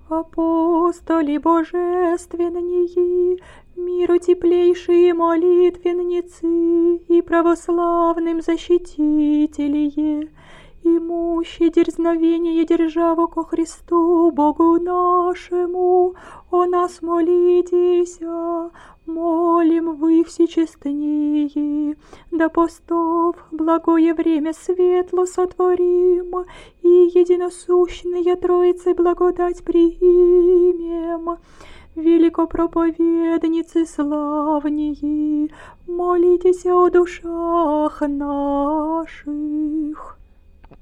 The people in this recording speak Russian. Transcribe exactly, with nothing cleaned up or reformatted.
Апостоли божественнии, миру теплейшие молитвенницы и православным защитителие, имущие дерзновение державу ко Христу Богу нашему, о нас молитеся, молим вы всечестнее, да постов благое время светло сотворим, и единосущные Троицы благодать примем. Великопроповедницы славнее, молитесь о душах наших.